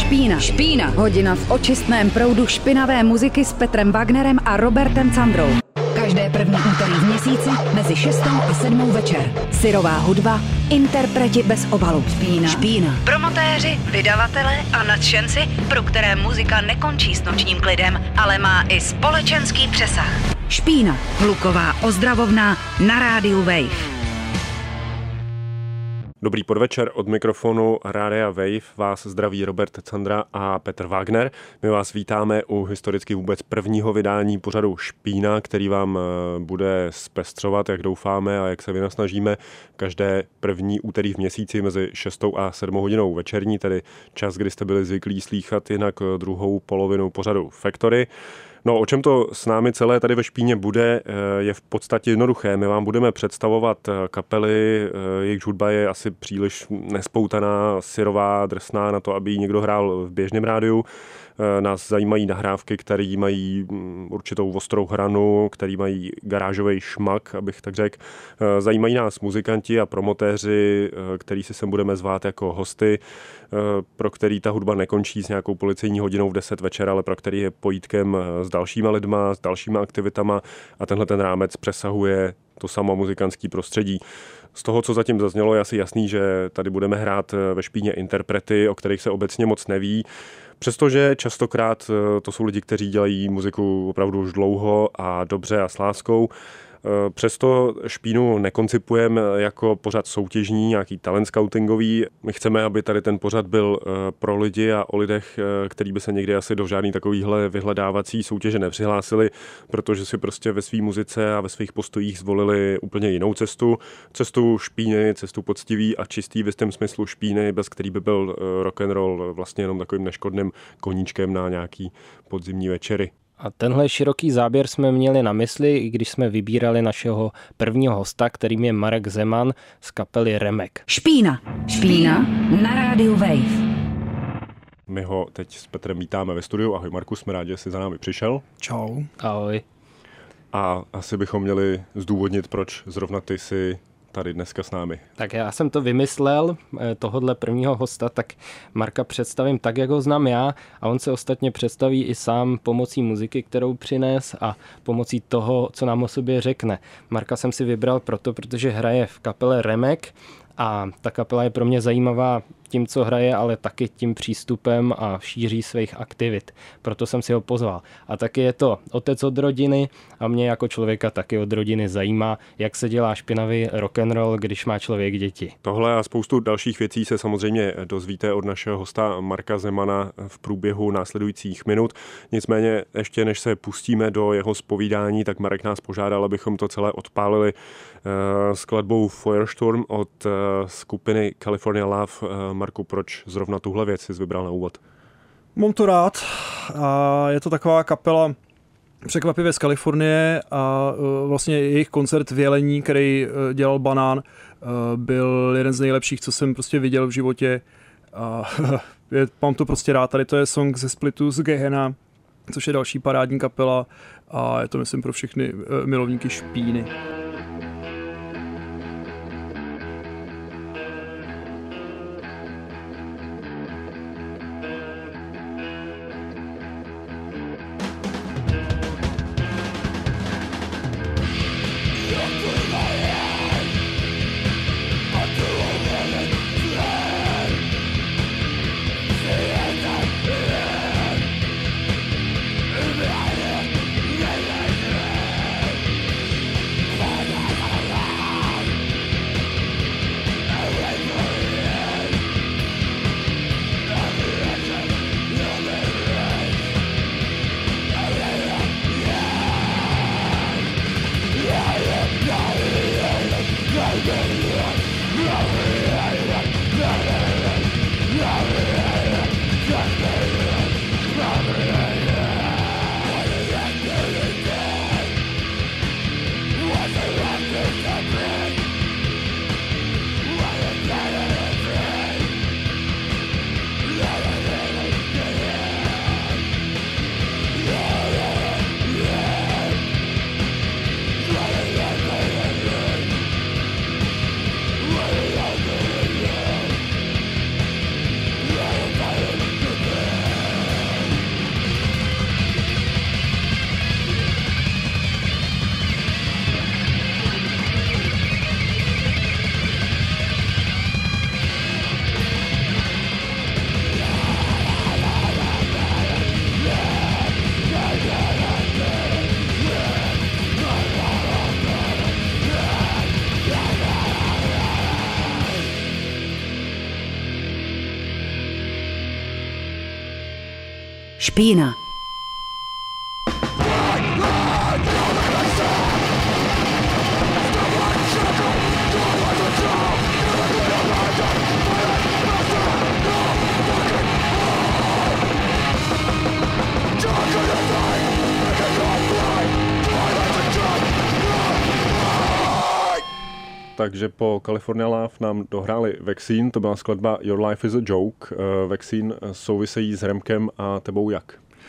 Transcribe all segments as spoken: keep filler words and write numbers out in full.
Špína. Špína. Hodina v očistném proudu špinavé muziky s Petrem Wagnerem a Robertem Candrou. Každé první úterý v měsíci mezi šestou a sedmou večer. Syrová hudba, interpreti bez obalu. Špína. Špína. Promotéři, vydavatelé a nadšenci, pro které muzika nekončí s nočním klidem, ale má i společenský přesah. Špína. Hluková ozdravovna na rádiu Wave. Dobrý podvečer, od mikrofonu Rádia Wave vás zdraví Robert Candra a Petr Wagner. My vás vítáme u historicky vůbec prvního vydání pořadu Špína, který vám bude zpestřovat, jak doufáme a jak se vynasnažíme, každé první úterý v měsíci mezi šestou a sedmou hodinou večerní, tedy čas, kdy jste byli zvyklí slýchat jinak druhou polovinu pořadu Factory. No, o čem to s námi celé tady ve Špíně bude, je v podstatě jednoduché. My vám budeme představovat kapely, jejichž hudba je asi příliš nespoutaná, syrová, drsná na to, aby ji někdo hrál v běžném rádiu. Nás zajímají nahrávky, které mají určitou ostrou hranu, které mají garážový šmak, abych tak řekl. Zajímají nás muzikanti a promotéři, který si sem budeme zvát jako hosty, pro který ta hudba nekončí s nějakou policejní hodinou v deset večer, ale pro který je pojítkem s dalšíma lidma, s dalšíma aktivitama a tenhle ten rámec přesahuje to samo muzikantský prostředí. Z toho, co zatím zaznělo, je asi jasný, že tady budeme hrát ve Špíně interprety, o kterých se obecně moc neví. Přestože častokrát to jsou lidi, kteří dělají muziku opravdu už dlouho a dobře a s láskou. Přesto Špínu nekoncipujeme jako pořad soutěžní, nějaký talent scoutingový. My chceme, aby tady ten pořad byl pro lidi a o lidech, který by se někdy asi do žádný takovýhle vyhledávací soutěže nepřihlásili, protože si prostě ve své muzice a ve svých postojích zvolili úplně jinou cestu. Cestu špíny, cestu poctivý a čistý v jistém smyslu špíny, bez který by byl rock and roll vlastně jenom takovým neškodným koníčkem na nějaký podzimní večery. A tenhle široký záběr jsme měli na mysli, i když jsme vybírali našeho prvního hosta, kterým je Marek Zeman z kapely Remek. Špína. Špína na rádiu Wave. My ho teď s Petrem vítáme ve studiu. Ahoj Marku, jsme rádi, že jsi za námi přišel. Čau. Ahoj. A asi bychom měli zdůvodnit, proč zrovna ty jsi tady dneska s námi. Tak já jsem to vymyslel, tohodle prvního hosta, tak Marka představím tak, jak ho znám já a on se ostatně představí i sám pomocí muziky, kterou přines a pomocí toho, co nám o sobě řekne. Marka jsem si vybral proto, protože hraje v kapele Remek a ta kapela je pro mě zajímavá tím, co hraje, ale taky tím přístupem a šíří svých aktivit. Proto jsem si ho pozval. A taky je to otec od rodiny a mě jako člověka taky od rodiny zajímá, jak se dělá špinavý rock'n'roll, když má člověk děti. Tohle a spoustu dalších věcí se samozřejmě dozvíte od našeho hosta Marka Zemana v průběhu následujících minut. Nicméně ještě než se pustíme do jeho zpovídání, tak Marek nás požádal, abychom to celé odpálili skladbou Feuersturm od skupiny California Love. Marku, proč zrovna tuhle věc jsi vybral na úvod? Mám to rád a je to taková kapela překvapivě z Kalifornie a vlastně jejich koncert v Jelení, který dělal Banán, byl jeden z nejlepších, co jsem prostě viděl v životě a je, mám to prostě rád. Tady to je song ze splitu z Gehenna, což je další parádní kapela a je to myslím pro všechny milovníky špíny. Špína. Takže po California Love nám dohráli Vaccine, to byla skladba Your Life is a Joke. Vaccine souvisejí s Remkem a tebou jak?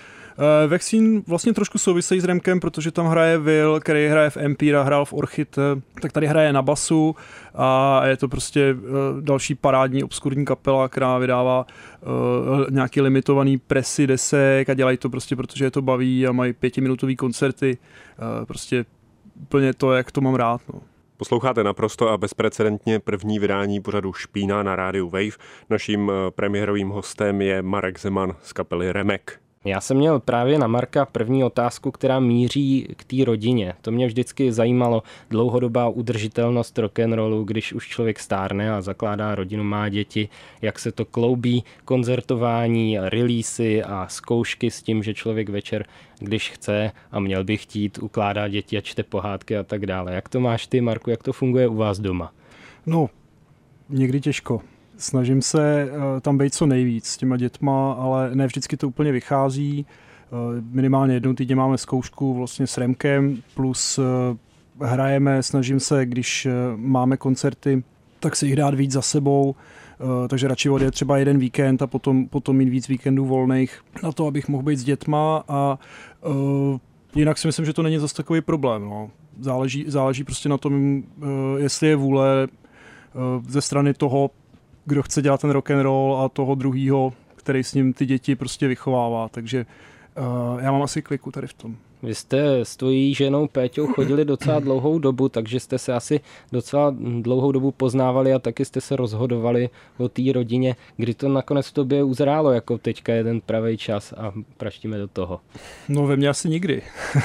Uh, Vaccine vlastně trošku souvisejí s Remkem, protože tam hraje Will, který hraje v Empire, hrál v Orchid, tak tady hraje na basu a je to prostě uh, další parádní obskurní kapela, která vydává uh, nějaký limitovaný presy desek a dělají to prostě, protože je to baví a mají pětiminutový koncerty. Uh, prostě úplně to, jak to mám rád. No. Posloucháte naprosto a bezprecedentně první vydání pořadu Špína na rádiu Wave. Naším premiérovým hostem je Marek Zeman z kapely Remek. Já jsem měl právě na Marka první otázku, která míří k té rodině. To mě vždycky zajímalo, dlouhodobá udržitelnost rock'n'rollu, když už člověk stárne a zakládá rodinu, má děti, jak se to kloubí, koncertování, releasy a zkoušky s tím, že člověk večer, když chce a měl by chtít, ukládá děti a čte pohádky a tak dále. Jak to máš ty, Marku, jak to funguje u vás doma? No, někdy těžko. Snažím se uh, tam být co nejvíc s těma dětma, ale ne vždycky to úplně vychází. Uh, minimálně jednou týdně máme zkoušku vlastně s Remkem, plus uh, hrajeme, snažím se, když uh, máme koncerty, tak si jich dát víc za sebou, uh, takže radši odjet třeba jeden víkend a potom, potom mít víc víkendů volných na to, abych mohl být s dětma a uh, jinak si myslím, že to není zase takový problém. No. Záleží, záleží prostě na tom, uh, jestli je vůle uh, ze strany toho, kdo chce dělat ten rock and roll a toho druhýho, který s ním ty děti prostě vychovává. Takže uh, já mám asi kliku tady v tom. Vy jste s tvojí ženou Péťou chodili docela dlouhou dobu, takže jste se asi docela dlouhou dobu poznávali a taky jste se rozhodovali o té rodině. Kdy to nakonec v tobě uzrálo, jako teďka je ten pravý čas a praštíme do toho? No ve mně asi nikdy.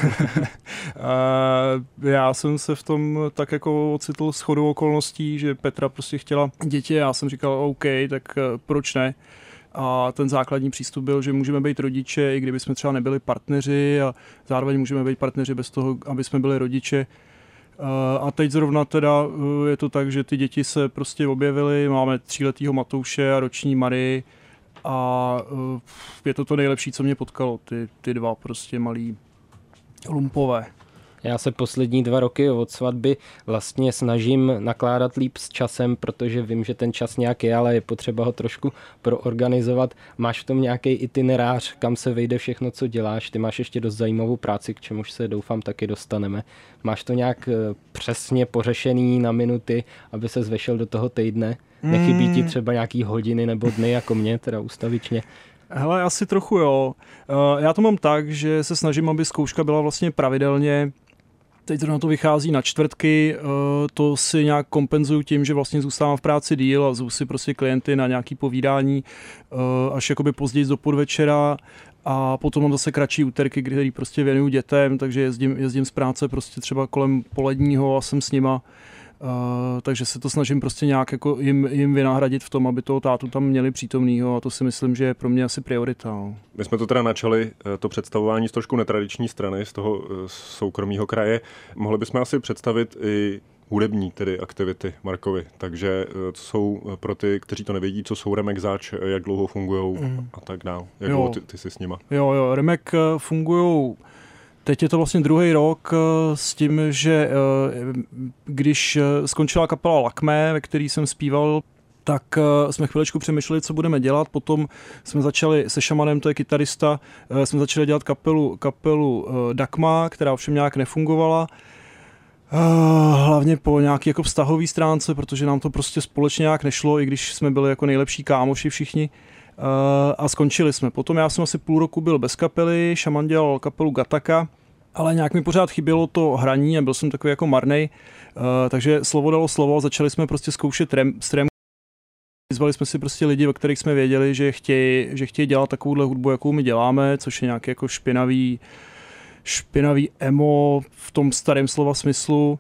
Já jsem se v tom tak jako ocitl shodou okolností, že Petra prostě chtěla děti, já jsem říkal OK, tak proč ne? A ten základní přístup byl, že můžeme být rodiče, i kdyby jsme třeba nebyli partneři a zároveň můžeme být partneři bez toho, aby jsme byli rodiče. A teď zrovna teda je to tak, že ty děti se prostě objevily, máme tříletýho Matouše a roční Marii a je to to nejlepší, co mě potkalo, ty, ty dva prostě malí lumpové. Já se poslední dva roky od svatby vlastně snažím nakládat líp s časem, protože vím, že ten čas nějak je, ale je potřeba ho trošku proorganizovat. Máš v tom nějaký itinerář, kam se vejde všechno, co děláš? Ty máš ještě dost zajímavou práci, k čemuž se doufám taky dostaneme. Máš to nějak přesně pořešený na minuty, aby se zvešel do toho týdne? Nechybí ti třeba nějaký hodiny nebo dny, jako mě, teda ustavičně? Hele, asi trochu jo. Já to mám tak, že se snažím, aby zkouška byla vlastně pravidelně. Teď zrovna to vychází na čtvrtky, to si nějak kompenzuju tím, že vlastně zůstávám v práci díl a zvu si prostě klienty na nějaké povídání až jakoby později do podvečera a potom mám zase kratší úterky, který prostě věnuju dětem, takže jezdím, jezdím z práce prostě třeba kolem poledního a jsem s nima. Uh, takže se to snažím prostě nějak jako jim, jim vynahradit v tom, aby toho tátu tam měli přítomnýho a to si myslím, že je pro mě asi priorita. No. My jsme to teda načali, to představování z trošku netradiční strany, z toho soukromého kraje. Mohli bychom asi představit i hudební tedy aktivity Markovi, takže co jsou pro ty, kteří to nevědí, co jsou Remek zač, jak dlouho fungujou mm. a tak dále. Jak dlouho ty, ty jsi s nima? Jo, jo, Remek fungujou. Teď je to vlastně druhý rok s tím, že když skončila kapela Lakmé, ve který jsem zpíval, tak jsme chviličku přemýšleli, co budeme dělat. Potom jsme začali se Šamanem, to je kytarista, jsme začali dělat kapelu, kapelu Dakma, která ovšem nějak nefungovala. Hlavně po nějaké jako vztahové stránce, protože nám to prostě společně nějak nešlo, i když jsme byli jako nejlepší kámoši všichni. A skončili jsme. Potom já jsem asi půl roku byl bez kapely, Šaman dělal kapelu Gataka, ale nějak mi pořád chybělo to hraní a byl jsem takový jako marnej, takže slovo dalo slovo, začali jsme prostě zkoušet rem, s rem. Vyzvali jsme si prostě lidi, o kterých jsme věděli, že chtějí, že chtějí dělat takovouhle hudbu, jakou my děláme, což je nějaký jako špinavý, špinavý emo v tom starém slova smyslu.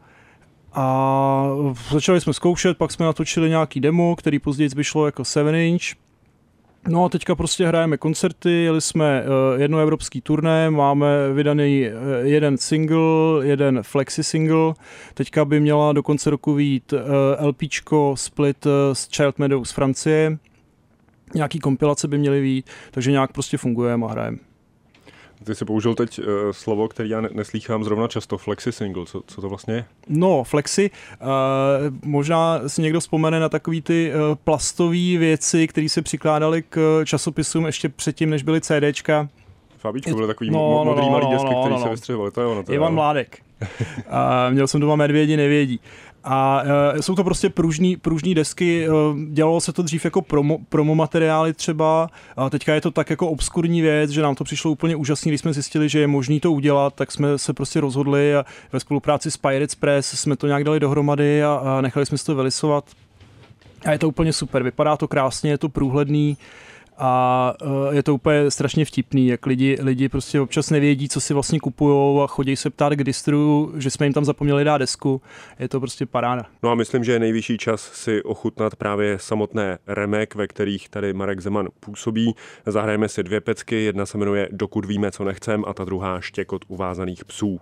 A začali jsme zkoušet, pak jsme natočili nějaký demo, který později vyšlo jako seven inch. No a teďka prostě hrajeme koncerty, jeli jsme uh, jedno evropský turné, máme vydaný uh, jeden single, jeden flexi single, teďka by měla do konce roku vyjít uh, LPčko split uh, s Child Meadow z Francie, nějaký kompilace by měly vyjít, takže nějak prostě fungujeme a hrajeme. Ty jsi použil teď uh, slovo, který já ne- neslýchám zrovna často, flexi single, co, co to vlastně je? No, flexi, uh, možná si někdo vzpomene na takový ty uh, plastové věci, které se přikládaly k časopisům ještě předtím, než byly CDčka. Fabíčko, byly takový no, mo- modrý no, malý no, desky, no, které no, se no. vystřihovaly, to je ono. To Ivan je Mládek. A měl jsem doma Medvědi nevědí. A uh, jsou to prostě pružný, pružný desky, uh, dělalo se to dřív jako promo, promo materiály třeba, a teďka je to tak jako obskurní věc, že nám to přišlo úplně úžasný, když jsme zjistili, že je možný to udělat, tak jsme se prostě rozhodli a ve spolupráci s Pirates Press jsme to nějak dali dohromady a, a nechali jsme si to vylisovat. A je to úplně super, vypadá to krásně, je to průhledný a uh, je to úplně strašně vtipný, jak lidi, lidi prostě občas nevědí, co si vlastně kupujou a chodí se ptát k distru, že jsme jim tam zapomněli dát desku. Je to prostě paráda. No a myslím, že je nejvyšší čas si ochutnat právě samotné remek, ve kterých tady Marek Zeman působí. Zahrajeme si dvě pecky, jedna se jmenuje Dokud víme, co nechcem a ta druhá Štěkot uvázaných psů.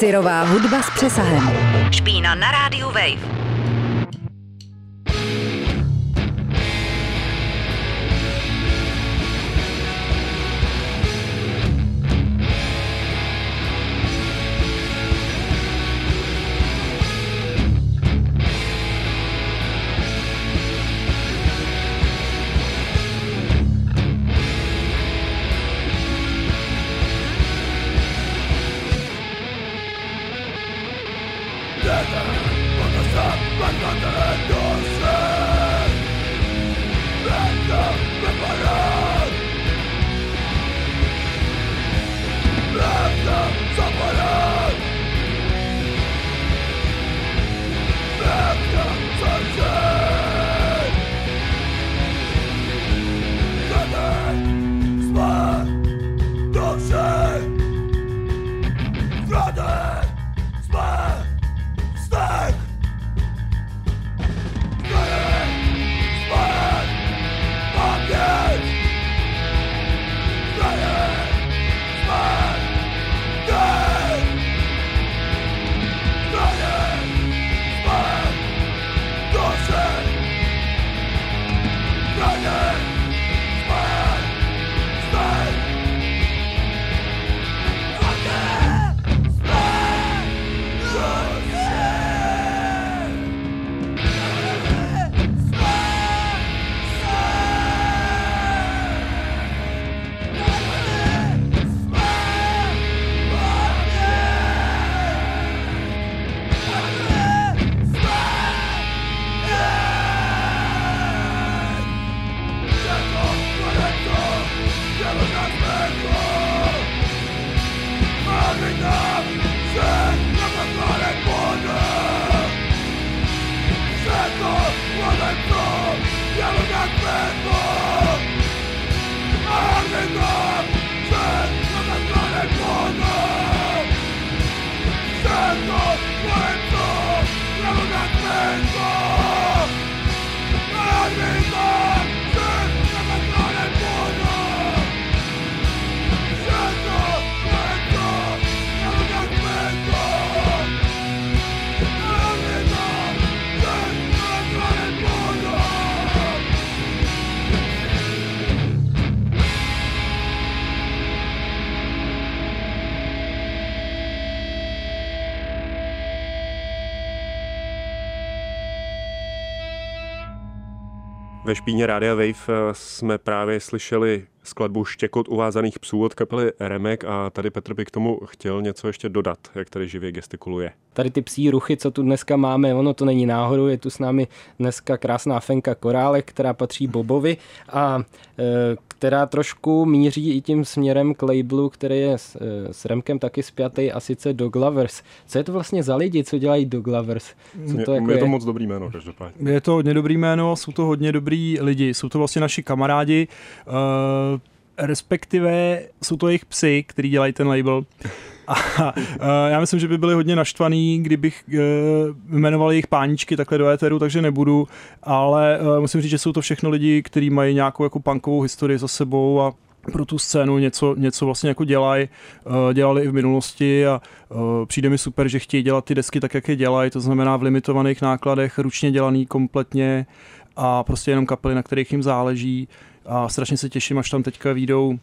Syrová hudba s přesahem. Špína na rádiu Wave. Ve špíně Rádia Wave jsme právě slyšeli skladbu Štěkot uvázaných psů od kapely Remek a tady Petr by k tomu chtěl něco ještě dodat, jak tady živě gestikuluje. Tady ty psí ruchy, co tu dneska máme, ono to není náhodou, je tu s námi dneska krásná Fenka Korálek, která patří Bobovi a e, která trošku míří i tím směrem k labelu, který je s, e, s Remkem taky spjatý, a sice Dog Lovers. Co je to vlastně za lidi, co dělají Dog Lovers? Co to je, jako je je to moc dobrý jméno, každopádně. Je to hodně dobrý jméno, jsou to hodně dobrý lidi, jsou to vlastně naši kamarádi, uh, respektive jsou to jejich psy, kteří dělají ten label. A uh, já myslím, že by byli hodně naštvaný, kdybych uh, jmenoval jejich páničky takhle do éteru, takže nebudu, ale uh, musím říct, že jsou to všechno lidi, kteří mají nějakou jako punkovou historii za sebou a pro tu scénu něco, něco vlastně jako dělají, uh, dělali i v minulosti a uh, přijde mi super, že chtějí dělat ty desky tak, jak je dělají, to znamená v limitovaných nákladech, ručně dělaný kompletně a prostě jenom kapely, na kterých jim záleží a strašně se těším, až tam teďka vyjdou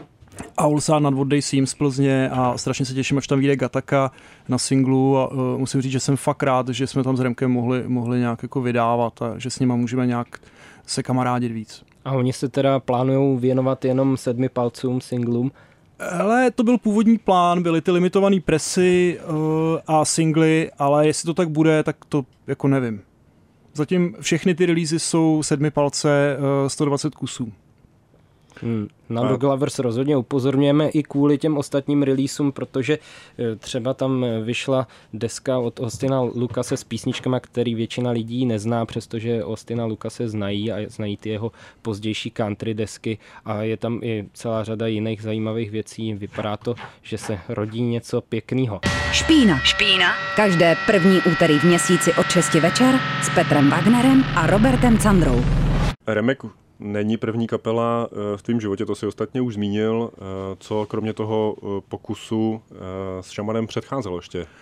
Aulsa nad What They Seem z Plzně a strašně se těším, až tam vyjde Gataka na singlu a uh, musím říct, že jsem fakt rád, že jsme tam s Remkem mohli, mohli nějak jako vydávat a že s nima můžeme nějak se kamarádit víc. A oni se teda plánujou věnovat jenom sedmi palcům, singlům? Ale to byl původní plán, byly ty limitované presy uh, a singly, ale jestli to tak bude, tak to jako nevím. Zatím všechny ty releasy jsou sedmi palce, uh, sto dvacet kusů. Hmm. Na Dog Lovers rozhodně upozorňujeme i kvůli těm ostatním releaseům, protože třeba tam vyšla deska od Austina Lucase s písničkama, který většina lidí nezná, přestože Austina Lucase znají a znají ty jeho pozdější country desky a je tam i celá řada jiných zajímavých věcí. Vypadá to, že se rodí něco pěkného. Špína. Špína. Každé první úterý v měsíci od šesti večer s Petrem Wagnerem a Robertem Candrou. Remek není první kapela v tvém životě, to si ostatně už zmínil. Co kromě toho pokusu s šamanem předcházelo ještě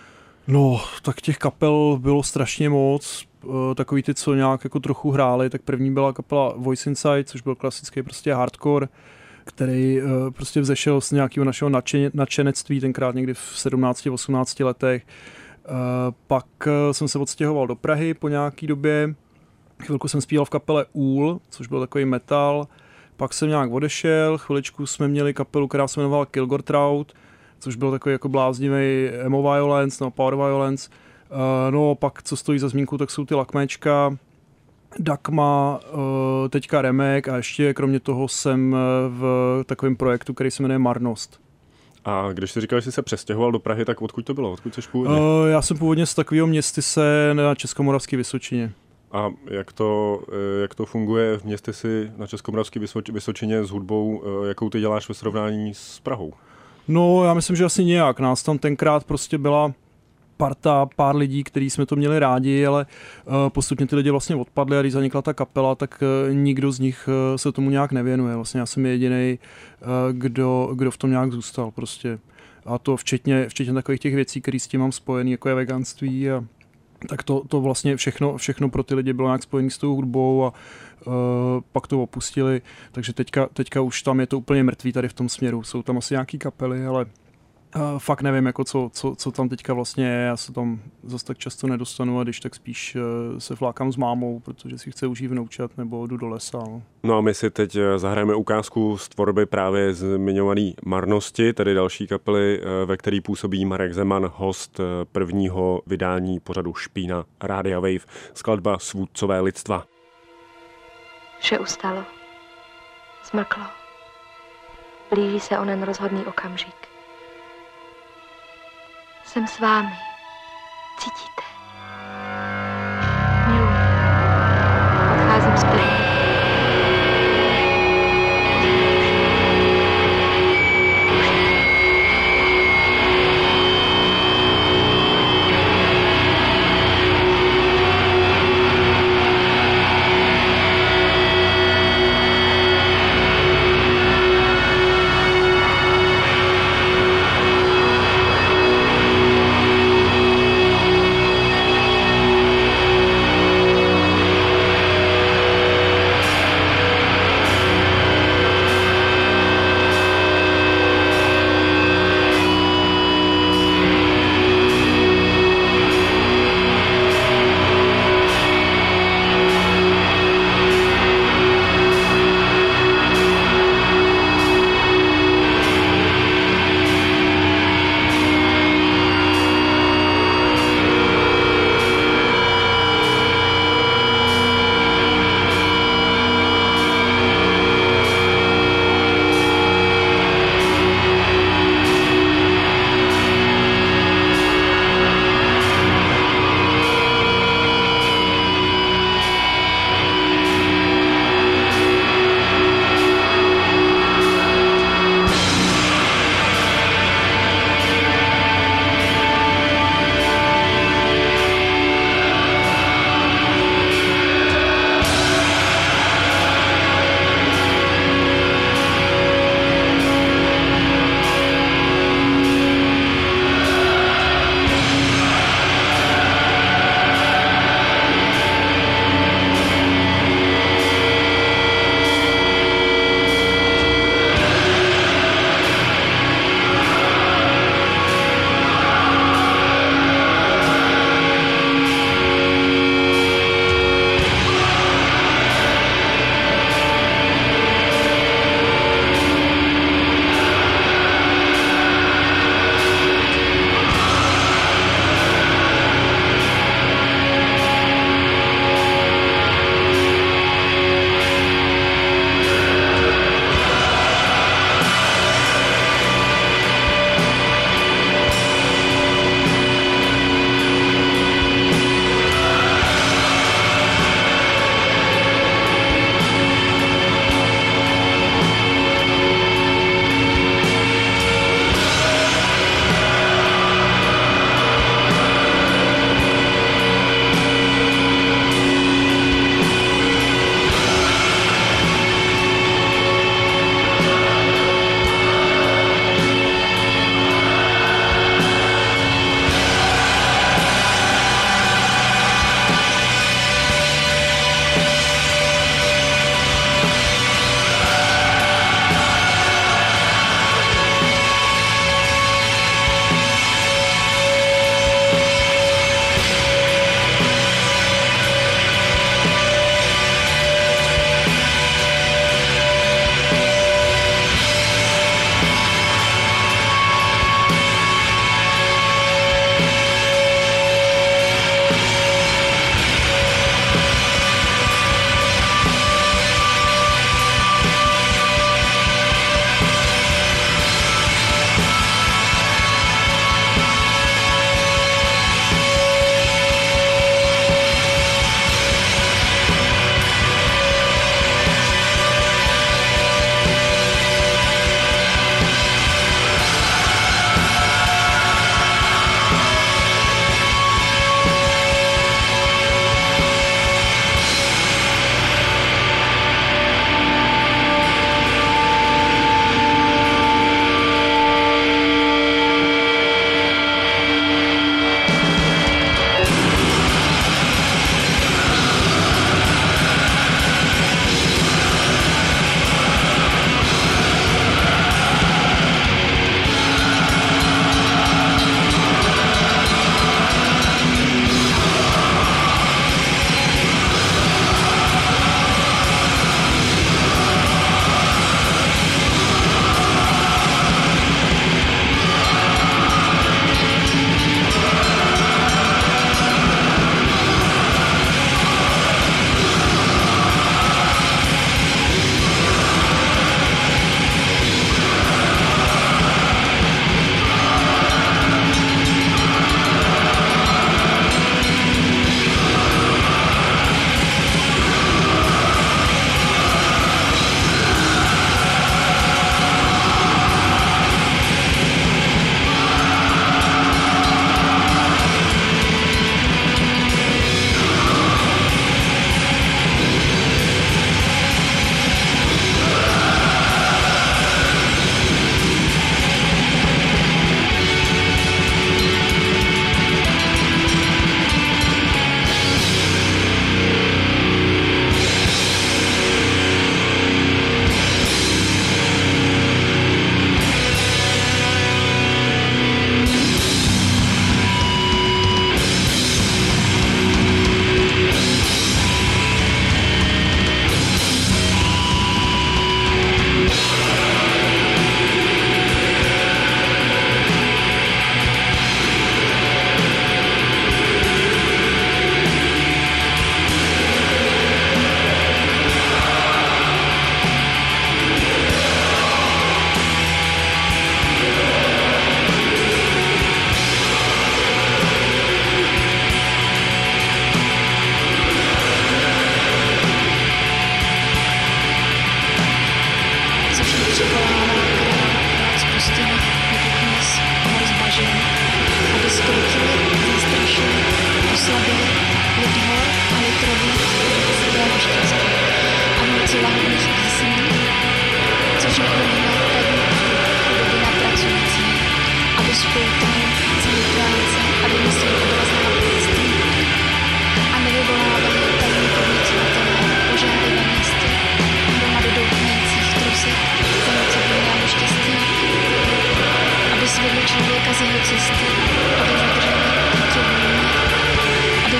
No, tak těch kapel bylo strašně moc. Takový ty, co nějak jako trochu hráli, tak první byla kapela Voice Inside, což byl klasický prostě hardcore, který prostě vzešel z nějakého našeho nadšenectví, tenkrát někdy v sedmnácti osmnácti letech. Pak jsem se odstěhoval do Prahy po nějaký době. Chvilku jsem zpíval v kapele Úl, což byl takový metal. Pak jsem nějak odešel, chviličku jsme měli kapelu, která se jmenovala Kilgore Trout, což byl takový jako bláznivý emo violence, no power violence. Uh, no pak, co stojí za zmínku, tak jsou ty Lakméčka, Dakma, uh, teďka Remek a ještě kromě toho jsem v takovém projektu, který se jmenuje Marnost. A když jsi říkal, že jsi se přestěhoval do Prahy, tak odkud to bylo? Odkud jsi původně? Uh, já jsem původně z takového městyse na Českomoravské Vysočině. A jak to, jak to funguje v městysi na Českomoravské Vysočině s hudbou, jakou ty děláš ve srovnání s Prahou? No, já myslím, že asi nějak. Nás tam tenkrát prostě byla parta, pár lidí, kteří jsme to měli rádi, ale uh, postupně ty lidi vlastně odpadli a když zanikla ta kapela, tak uh, nikdo z nich uh, se tomu nějak nevěnuje. Vlastně já jsem jedinej, uh, kdo, kdo v tom nějak zůstal prostě. A to včetně, včetně takových těch věcí, které s tím mám spojený, jako je veganství a tak to, to vlastně všechno, všechno pro ty lidi bylo nějak spojené s tou hudbou a uh, pak to opustili, takže teďka, teďka už tam je to úplně mrtvý tady v tom směru. Jsou tam asi nějaký kapely, ale uh, fakt nevím, jako co, co, co tam teďka vlastně je. Já se tam zase tak často nedostanu a když tak spíš uh, se flákám s mámou, protože si chce užít vnoučat nebo jdu do lesa. No. No a my si teď zahrajeme ukázku z tvorby právě zmiňované Marnosti, tedy další kapely, ve který působí Marek Zeman, host prvního vydání pořadu Špína Rádia Wave, skladba Svůdcové lidstva. Vše ustalo. Zmrklo. Blíží se onen rozhodný okamžik. Jsem s vámi. Cítíte? Miluji. Odcházím zpět.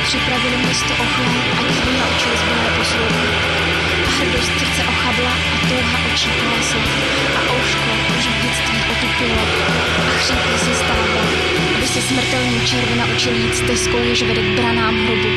připravili město o chleb a dílu naučili zbylé poslouchat. A hrdost srdce ochabla a touha očí klásla. A ouško už v dětství otupilo a chřípy se stávla, aby se smrtelný červ naučil jít stezkou, jež vede k branám hrobu.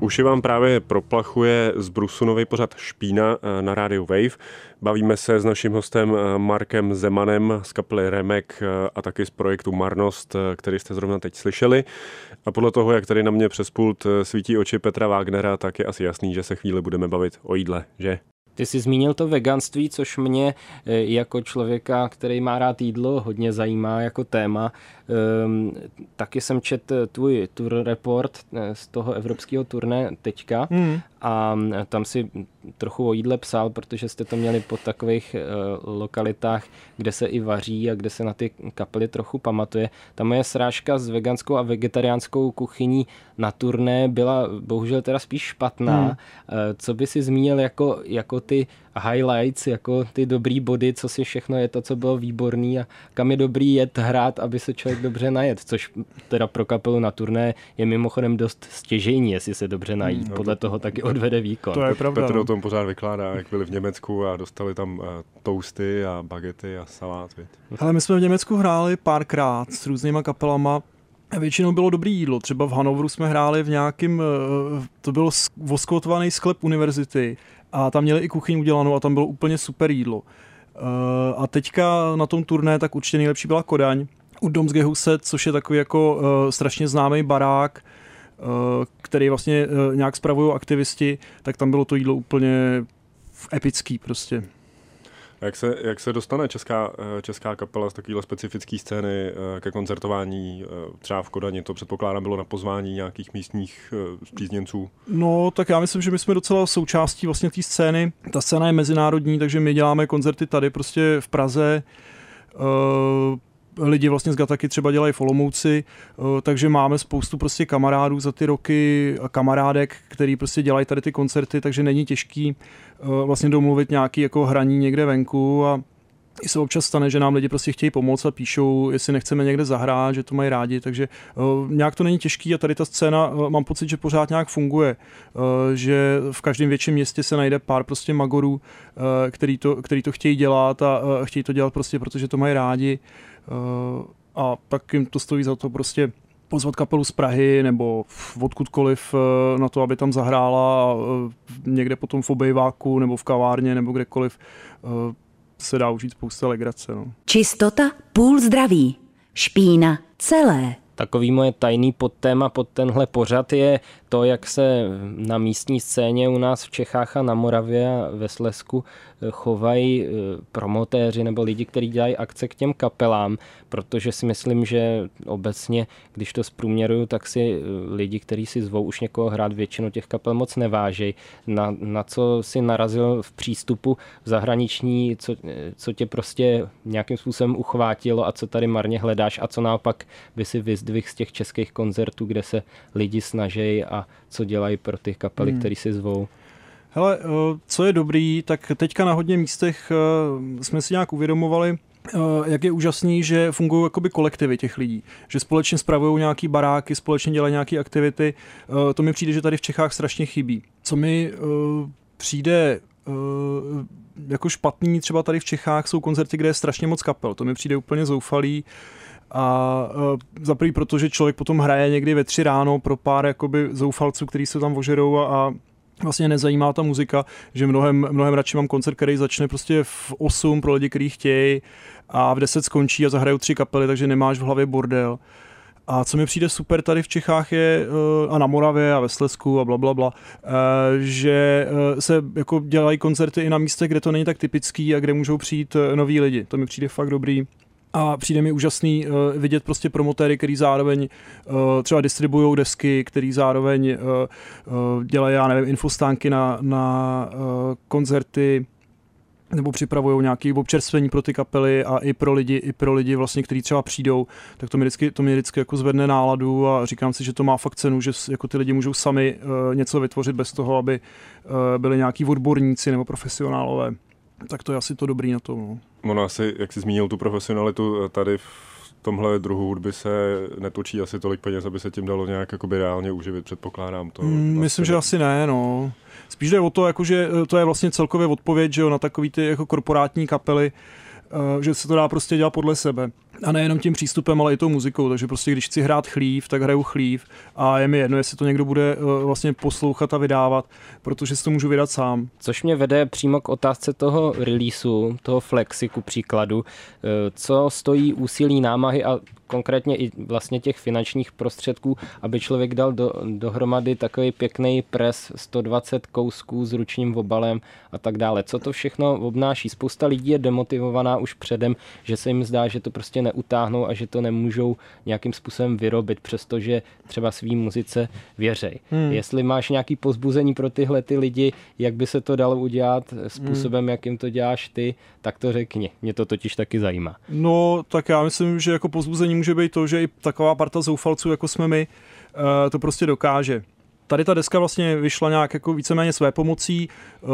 uši vám právě proplachuje z Brusu nový pořad Špína na rádiu Wave. Bavíme se s naším hostem Markem Zemanem z kapely Remek a taky z projektu Marnost, který jste zrovna teď slyšeli. A podle toho, jak tady na mě přes pult svítí oči Petra Wagnera, tak je asi jasný, že se chvíli budeme bavit o jídle, že? Ty jsi zmínil to veganství, což mě jako člověka, který má rád jídlo, hodně zajímá jako téma. Um, taky jsem četl tvůj tour report z toho evropského turné teďka mm. a tam si trochu o jídle psal, protože jste to měli po takových uh, lokalitách, kde se i vaří a kde se na ty kapely trochu pamatuje. Ta moje srážka s veganskou a vegetariánskou kuchyní na turné byla bohužel teda spíš špatná. Mm. Uh, co by si zmínil jako, jako ty highlights, jako ty dobrý body, co si všechno je to, co bylo výborný a kam je dobrý jet hrát, aby se člověk dobře najet, což teda pro kapelu na turné je mimochodem dost stěžejní, jestli se dobře najít. Hmm, podle toho taky odvede výkon. To je pravda. Petr o tom pořád vykládá, jak byli v Německu a dostali tam uh, toasty a bagety a salát. Ale my jsme v Německu hráli párkrát s různýma kapelama. Většinou bylo dobrý jídlo. Třeba v Hannoveru jsme hráli v nějakým, to byl voskotovaný sklep univerzity a tam měli i kuchyň udělanou a tam bylo úplně super jídlo. A teďka na tom turné tak určitě nejlepší byla Kodaň u Domsgehuset, což je takový jako strašně známý barák, který vlastně nějak spravují aktivisti, tak tam bylo to jídlo úplně epický prostě. Jak se, jak se dostane česká, česká kapela z takovéhle specifické scény ke koncertování třeba v Kodani? To předpokládám bylo na pozvání nějakých místních spřízněnců. No, tak já myslím, že my jsme docela součástí vlastně té scény. Ta scéna je mezinárodní, takže my děláme koncerty tady prostě v Praze. Lidi vlastně z Gataky třeba dělají v Olomouci, takže máme spoustu prostě kamarádů za ty roky a kamarádek, který prostě dělají tady ty koncerty, takže není těžký vlastně domluvit nějaký jako hraní někde venku a i se občas stane, že nám lidi prostě chtějí pomoct a píšou, jestli nechceme někde zahrát, že to mají rádi, takže nějak to není těžký a tady ta scéna, mám pocit, že pořád nějak funguje, že v každém větším městě se najde pár prostě magorů, který to, který to chtějí dělat a chtějí to dělat prostě, protože to mají rádi. A tak jim to stojí za to prostě pozvat kapelu z Prahy nebo odkudkoliv na to, aby tam zahrála někde potom v obejváku nebo v kavárně nebo kdekoliv se dá užít spousta legrace. No. Čistota, půl zdraví, špína, celé. Takový moje tajný podtéma pod tenhle pořad je to, jak se na místní scéně u nás v Čechách a na Moravě a ve Slezsku chovají promotéři nebo lidi, kteří dělají akce k těm kapelám, protože si myslím, že obecně, když to zprůměruju, tak si lidi, kteří si zvou už někoho hrát, většinou těch kapel moc nevážej. Na, na co si narazil v přístupu v zahraniční, co, co tě prostě nějakým způsobem uchvátilo a co tady marně hledáš a co naopak by si vyzdvihl z těch českých koncertů, kde se lidi snaží a co dělají pro ty kapely, hmm. který si zvou. Hele, co je dobrý, tak teďka na hodně místech jsme si nějak uvědomovali, jak je úžasný, že fungují jakoby kolektivy těch lidí, že společně spravují nějaký baráky, společně dělají nějaké aktivity. To mi přijde, že tady v Čechách strašně chybí. Co mi přijde jako špatný třeba tady v Čechách, jsou koncerty, kde je strašně moc kapel. To mi přijde úplně zoufalý. A za prvý, protože člověk potom hraje někdy ve tři ráno pro pár jakoby zoufalců, který se tam ožerou a, a vlastně nezajímá ta muzika, že mnohem, mnohem radši mám koncert, který začne prostě v osm pro lidi, kteří chtějí a v deset skončí a zahrajou tři kapely, takže nemáš v hlavě bordel. A co mi přijde super tady v Čechách je, a na Moravě a ve Slezsku a blablabla, že se jako dělají koncerty i na místech, kde to není tak typický a kde můžou přijít noví lidi. To mi přijde fakt dobrý. A přijde mi úžasný uh, vidět prostě promotéry, který zároveň uh, třeba distribujou desky, který zároveň uh, uh, dělají, já nevím, infostánky na, na uh, koncerty nebo připravují nějaké občerstvení pro ty kapely a i pro lidi, i pro lidi vlastně, kteří třeba přijdou, tak to mi vždycky, to mi vždycky jako zvedne náladu a říkám si, že to má fakt cenu, že jako ty lidi můžou sami uh, něco vytvořit bez toho, aby uh, byli nějaký odborníci nebo profesionálové. Tak to je asi to dobrý na to. No. Ono asi, jak jsi zmínil tu profesionalitu, tady v tomhle druhu hudby se netočí asi tolik peněz, aby se tím dalo nějak jakoby reálně uživit, předpokládám to. Mm, myslím, že asi ne, no. Spíš jde o to, jako, že to je vlastně celkově odpověď, že jo, na takový ty jako korporátní kapely, že se to dá prostě dělat podle sebe. A nejenom tím přístupem, ale i tou muzikou, takže prostě když chci hrát Chlív, tak hraju Chlív a je mi jedno, jestli to někdo bude vlastně poslouchat a vydávat, protože si to můžu vydat sám. Což mě vede přímo k otázce toho releaseu, toho flexi ku příkladu, co stojí úsilí, námahy a konkrétně i vlastně těch finančních prostředků, aby člověk dal do, dohromady takový pěkný pres sto dvacet kousků s ručním obalem a tak dále. Co to všechno obnáší? Spousta lidí je demotivovaná už předem, že se jim zdá, že to prostě neutáhnou a že to nemůžou nějakým způsobem vyrobit, přestože třeba svý muzice věřej. Hmm. Jestli máš nějaký povzbuzení pro tyhle ty lidi, jak by se to dalo udělat způsobem, hmm. jakým to děláš ty, tak to řekni. Mě to totiž taky zajímá. No, tak já myslím, že jako povzbuzení může být to, že i taková parta zoufalců, jako jsme my, to prostě dokáže. Tady ta deska vlastně vyšla nějak jako víceméně své pomocí.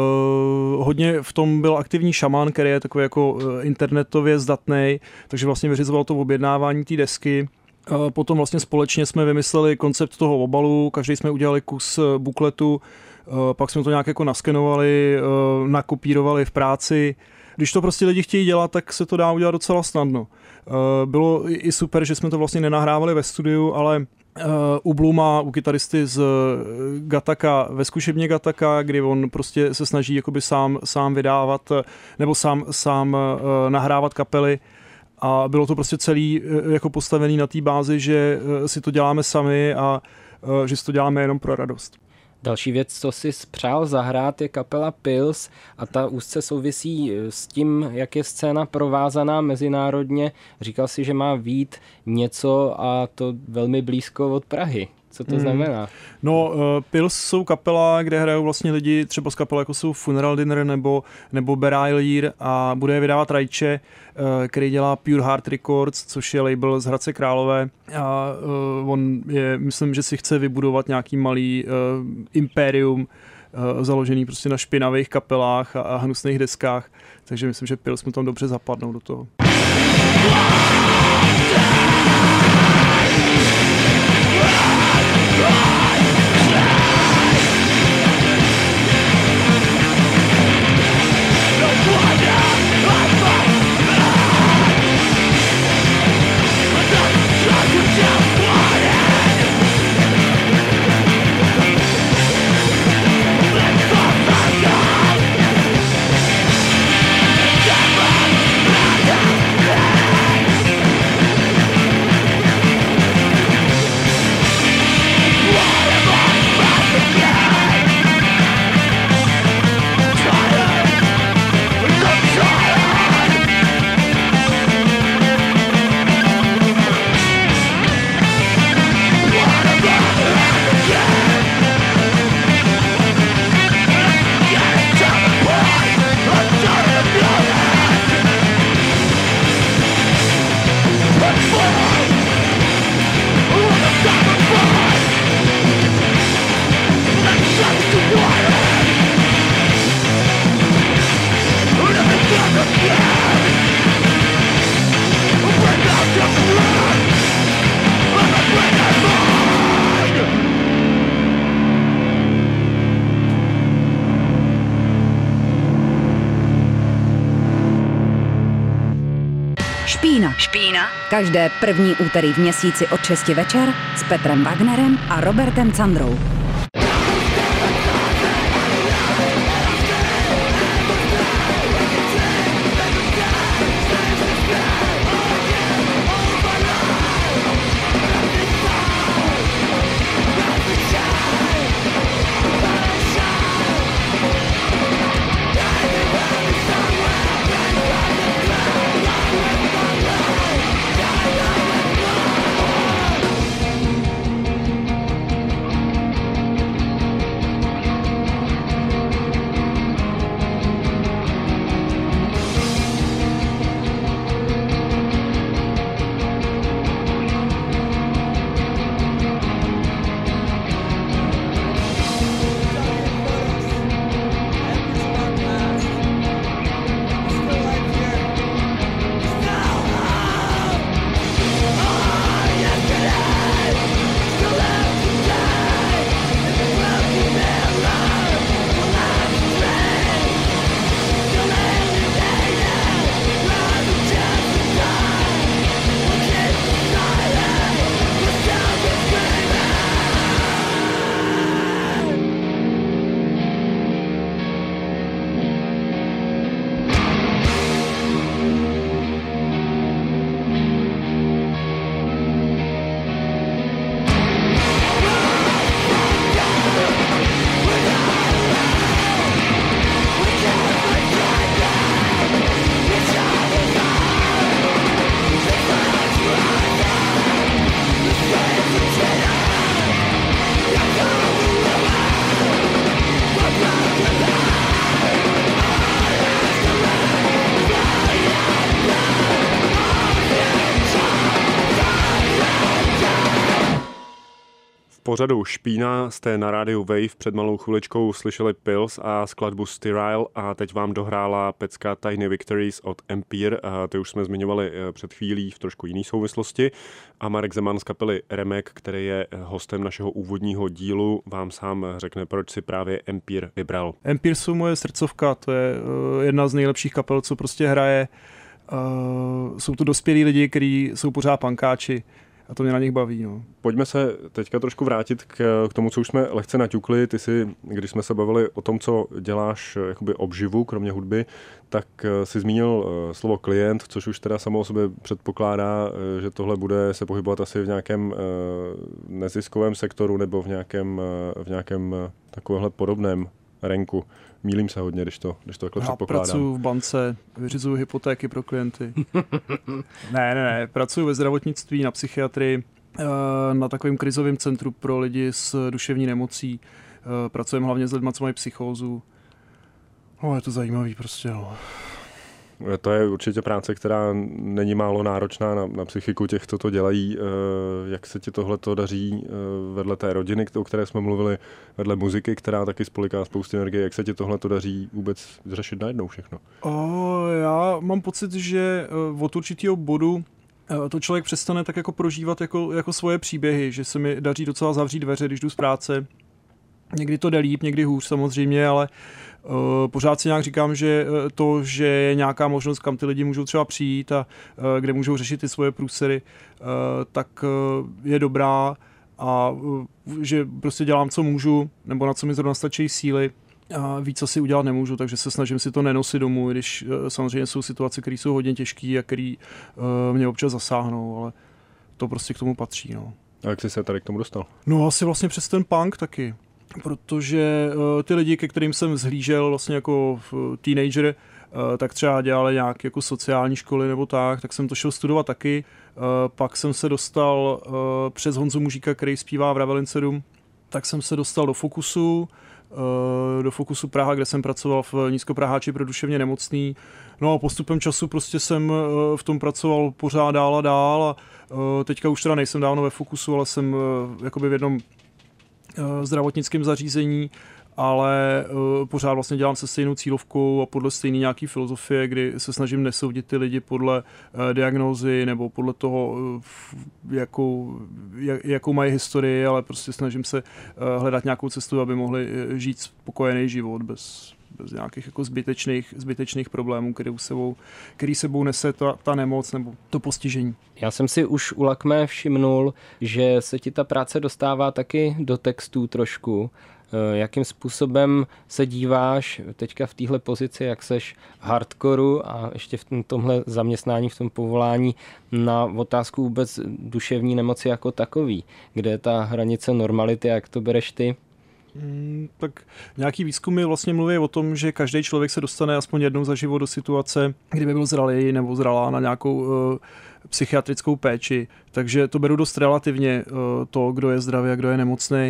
Hodně v tom byl aktivní Šaman, který je takový jako internetově zdatný, takže vlastně vyřizoval to objednávání té desky. Potom vlastně společně jsme vymysleli koncept toho obalu, každý jsme udělali kus bukletu, pak jsme to nějak jako naskenovali, nakopírovali v práci. Když to prostě lidi chtějí dělat, tak se to dá udělat docela snadno. Bylo i super, že jsme to vlastně nenahrávali ve studiu, ale u Bluma, u kytaristy z Gataka, ve zkušebně Gataka, kdy on prostě se snaží jakoby sám, sám vydávat nebo sám, sám nahrávat kapely. A bylo to prostě celý jako postavený na té bázi, že si to děláme sami a že si to děláme jenom pro radost. Další věc, co si spřál zahrát, je kapela Pils a ta úzce souvisí s tím, jak je scéna provázaná mezinárodně. Říkal si, že má vyjít něco a to velmi blízko od Prahy. Co to hmm. znamená? No, uh, Pils jsou kapela, kde hrajou vlastně lidi třeba z kapel, jako jsou Funeral Dinner nebo, nebo Burial Year a bude je vydávat Rajče, uh, který dělá Pure Heart Records, což je label z Hradce Králové a uh, on je, myslím, že si chce vybudovat nějaký malý uh, impérium uh, založený prostě na špinavých kapelách a, a hnusných deskách, takže myslím, že Pils mu tam dobře zapadnou do toho. Špína. Špína. Každé první úterý v měsíci od šesti večer s Petrem Wagnerem a Robertem Candrou. pořadu Špína jste na rádiu Wave před malou chviličkou slyšeli Pills a skladbu Sterile a teď vám dohrála pecka Tiny Victories od Empire. A ty už jsme zmiňovali před chvílí v trošku jiné souvislosti. A Marek Zeman z kapely Remek, který je hostem našeho úvodního dílu, vám sám řekne, proč si právě Empire vybral. Empire jsou moje srdcovka, to je jedna z nejlepších kapel, co prostě hraje. Jsou to dospělí lidi, kteří jsou pořád pankáči. A to mě na nich baví. No. Pojďme se teďka trošku vrátit k, k tomu, co už jsme lehce naťukli. Ty si, když jsme se bavili o tom, co děláš jakoby obživu, kromě hudby, tak si zmínil slovo klient, což už teda samo o sobě předpokládá, že tohle bude se pohybovat asi v nějakém neziskovém sektoru nebo v nějakém, v nějakém takovéhle podobném renku. Mýlím se hodně, když to, když to takhle Já předpokládám. pracuji v bance, vyřizuju hypotéky pro klienty. ne, ne, ne, pracuji ve zdravotnictví, na psychiatrii, na takovém krizovém centru pro lidi s duševní nemocí. Pracujeme hlavně s lidmi, co mají psychózu. No, je to zajímavý prostě, no. To je určitě práce, která není málo náročná na, na psychiku těch, co to dělají. Jak se ti tohleto daří vedle té rodiny, o které jsme mluvili, vedle muziky, která taky spoliká spousty energie, jak se ti tohleto daří vůbec řešit najednou všechno? O, já mám pocit, že od určitého bodu to člověk přestane tak jako prožívat jako, jako svoje příběhy, že se mi daří docela zavřít dveře, když jdu z práce. Někdy to jde líp, někdy hůř samozřejmě, ale uh, pořád si nějak říkám, že to, že je nějaká možnost, kam ty lidi můžou třeba přijít a uh, kde můžou řešit ty svoje průsery, uh, tak uh, je dobrá a uh, že prostě dělám, co můžu, nebo na co mi zrovna stačí síly. A víc asi udělat nemůžu, takže se snažím si to nenosit domů, když uh, samozřejmě jsou situace, které jsou hodně těžké a které uh, mě občas zasáhnou, ale to prostě k tomu patří. No. A jak jsi se tady k tomu dostal? No asi vlastně přes ten punk taky. Protože uh, ty lidi, ke kterým jsem zhlížel vlastně jako teenager, uh, tak třeba dělali nějaké jako sociální školy nebo tak, tak jsem to šel studovat taky. Uh, pak jsem se dostal uh, přes Honzu Mužíka, který zpívá v Ravelin sedm, tak jsem se dostal do Fokusu, uh, do Fokusu Praha, kde jsem pracoval v nízkopraháči pro duševně nemocný. No a postupem času prostě jsem uh, v tom pracoval pořád dál a dál a uh, teďka už teda nejsem dávno ve Fokusu, ale jsem uh, jakoby v jednom zdravotnickém zařízení, ale uh, pořád vlastně dělám se stejnou cílovkou a podle stejné nějaký filozofie, kdy se snažím nesoudit ty lidi podle uh, diagnózy nebo podle toho, uh, jakou, jak, jakou mají historii, ale prostě snažím se uh, hledat nějakou cestu, aby mohli uh, žít spokojený život bez, bez nějakých jako zbytečných, zbytečných problémů, který sebou, který sebou nese ta, ta nemoc nebo to postižení. Já jsem si už u Lakmé všimnul, že se ti ta práce dostává taky do textů trošku. Jakým způsobem se díváš teďka v téhle pozici, jak seš hardcoreu a ještě v tomhle zaměstnání, v tom povolání na otázku vůbec duševní nemoci jako takový? Kde je ta hranice normality, jak to bereš ty? Hmm, tak nějaký výzkumy vlastně mluví o tom, že každý člověk se dostane aspoň jednou za život do situace, kdyby byl zralý nebo zralá na nějakou uh, psychiatrickou péči. Takže to beru dost relativně, uh, to, kdo je zdravý a kdo je nemocný.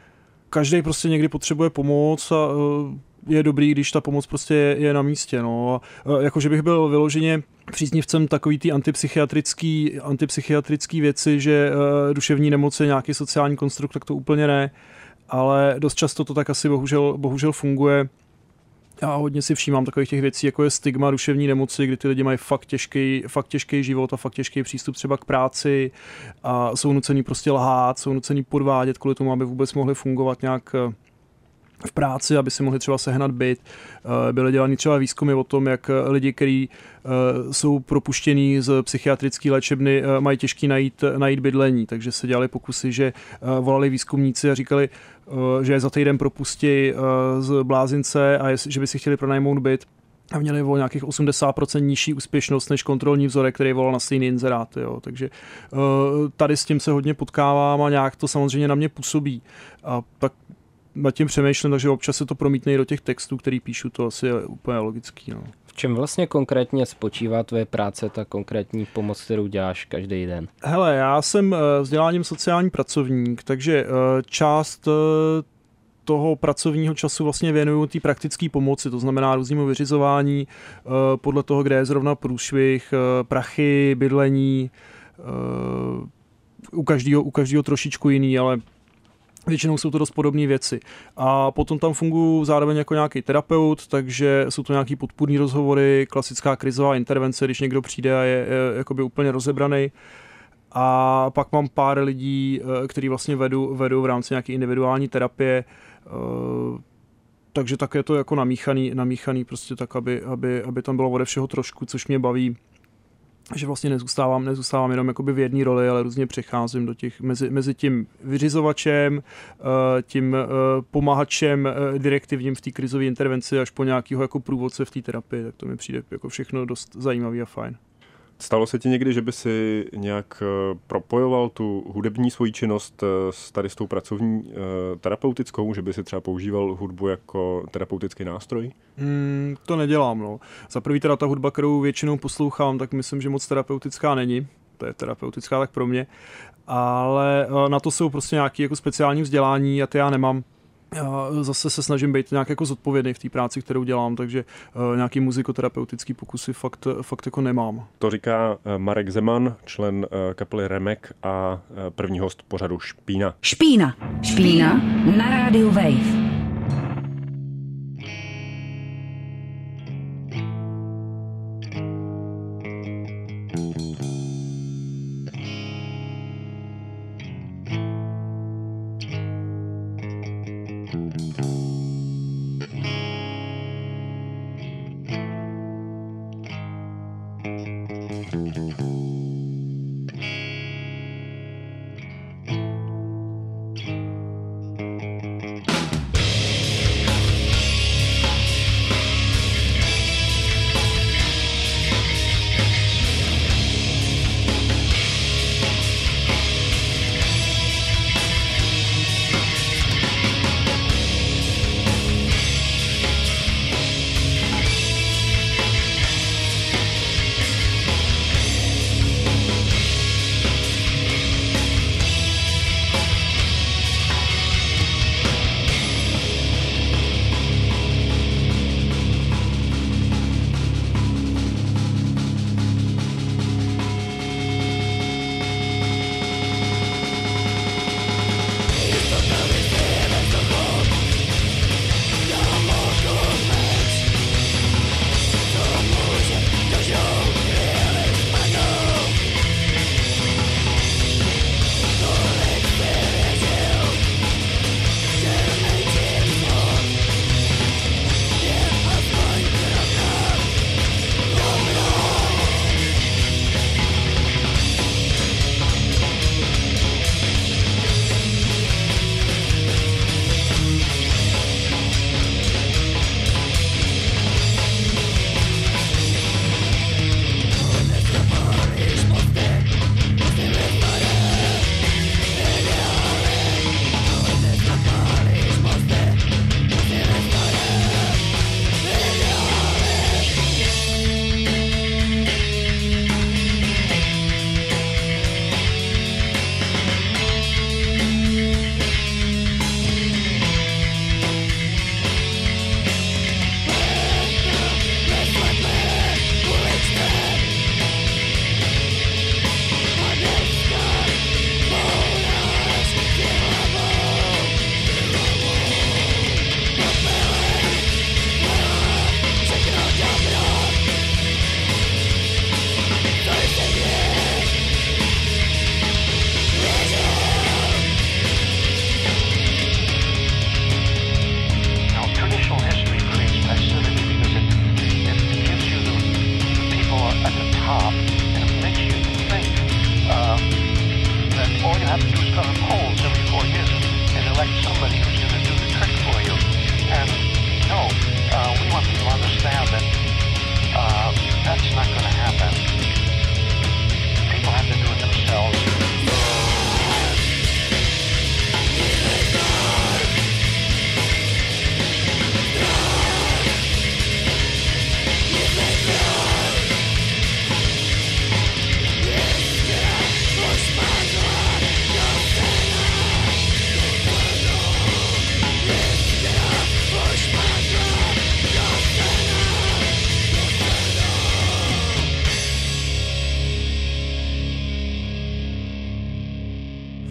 Každý prostě někdy potřebuje pomoc a uh, je dobrý, když ta pomoc prostě je, je na místě. No. A, uh, jakože bych byl vyloženě příznivcem takový ty antipsychiatrický, antipsychiatrický věci, že uh, duševní nemoc je nějaký sociální konstrukt, tak to úplně ne. Ale dost často to tak asi bohužel, bohužel funguje. Já hodně si všímám takových těch věcí, jako je stigma duševní nemoci, kdy ty lidi mají fakt těžký, fakt těžký život a fakt těžký přístup třeba k práci a jsou nucený prostě lhát, jsou nucený podvádět kvůli tomu, aby vůbec mohli fungovat nějak v práci, aby si mohli třeba sehnat byt. Byly dělány třeba výzkumy o tom, jak lidi, kteří jsou propuštění z psychiatrické léčebny, mají těžký najít, najít bydlení. Takže se dělali pokusy, že volali výzkumníci a říkali, že je za týden propustí z blázince a že by si chtěli pronajmout byt. A měli o nějakých osmdesát procent nižší úspěšnost než kontrolní vzorek, který volal na stejný inzerát. Jo. Takže tady s tím se hodně potkávám a nějak to samozřejmě na mě působí. A tak nad tím přemýšlím, takže občas se to promítne i do těch textů, který píšu, to asi je úplně logický. No. V čem vlastně konkrétně spočívá tvoje práce, ta konkrétní pomoc, kterou děláš každý den? Hele, já jsem vzděláním sociální pracovník, takže část toho pracovního času vlastně věnuju té praktické pomoci, to znamená různému vyřizování podle toho, kde je zrovna průšvih, prachy, bydlení, u každého, u každého trošičku jiný, ale Většinou jsou to dost podobné věci. A potom tam funguji zároveň jako nějaký terapeut, takže jsou to nějaký podpůrný rozhovory, klasická krizová intervence, když někdo přijde a je, je jakoby úplně rozebraný. A pak mám pár lidí, který vlastně vedu, vedu v rámci nějaké individuální terapie, takže tak je to jako namíchaný, namíchaný prostě tak, aby, aby, aby tam bylo ode všeho trošku, což mě baví, že vlastně nezůstávám, nezůstávám jenom jakoby v jedné roli, ale různě přecházím do těch, mezi, mezi tím vyřizovačem, tím pomáhačem direktivním v té krizové intervenci až po nějakého jako průvodce v té terapii, tak to mi přijde jako všechno dost zajímavý a fajn. Stalo se ti někdy, že by si nějak propojoval tu hudební svoji činnost s tady s tou pracovní terapeutickou, že by si třeba používal hudbu jako terapeutický nástroj? Hmm, to nedělám, no. Za prvý teda ta hudba, kterou většinou poslouchám, tak myslím, že moc terapeutická není. To je terapeutická tak pro mě. Ale na to jsou prostě nějaké jako speciální vzdělání a ty já nemám. Já zase se snažím být nějak jako zodpovědný v té práci, kterou dělám, takže uh, nějaký muzikoterapeutický pokusy fakt, fakt jako nemám. To říká Marek Zeman, člen uh, kapely Remek a uh, první host pořadu Špína. Špína. Špína na rádiu Wave.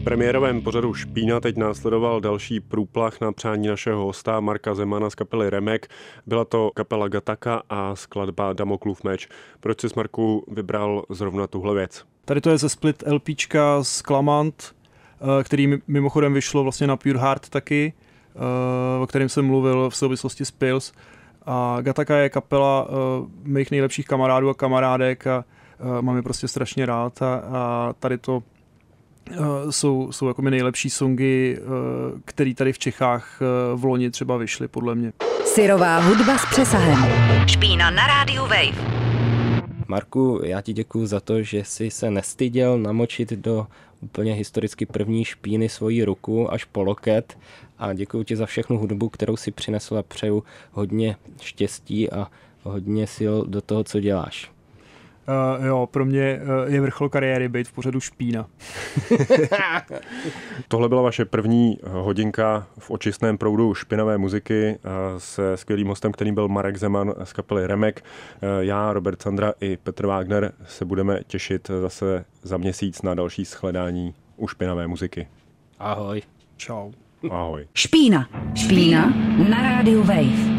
premiérovém pořadu Špína teď následoval další průplach na přání našeho hosta Marka Zemana z kapely Remek. Byla to kapela Gattaca a skladba Damoklův meč. Proč jsi, Marku, vybral zrovna tuhle věc? Tady to je ze split LPčka z Clamant, který mimochodem vyšlo vlastně na Pure Heart taky, o kterém jsem mluvil v souvislosti s Pills. A Gattaca je kapela mých nejlepších kamarádů a kamarádek a mám je prostě strašně rád a, a tady to jsou, jsou jako mi nejlepší songy, které tady v Čechách v loni třeba vyšly, podle mě. Syrová hudba s přesahem. Špína na rádiu Wave. Marku, já ti děkuju za to, že jsi se nestyděl namočit do úplně historicky první špíny svoji ruku až po loket a děkuju ti za všechnu hudbu, kterou si přinesl a přeju hodně štěstí a hodně sil do toho, co děláš. Uh, jo, pro mě uh, je vrchol kariéry být v pořadu Špína. Tohle byla vaše první hodinka v očistném proudu špinavé muziky se skvělým hostem, kterým byl Marek Zeman z kapely Remek. Já, Robert Candra i Petr Wagner se budeme těšit zase za měsíc na další shledání u špinavé muziky. Ahoj. Čau. Ahoj. Špína. Špína na rádiu Wave.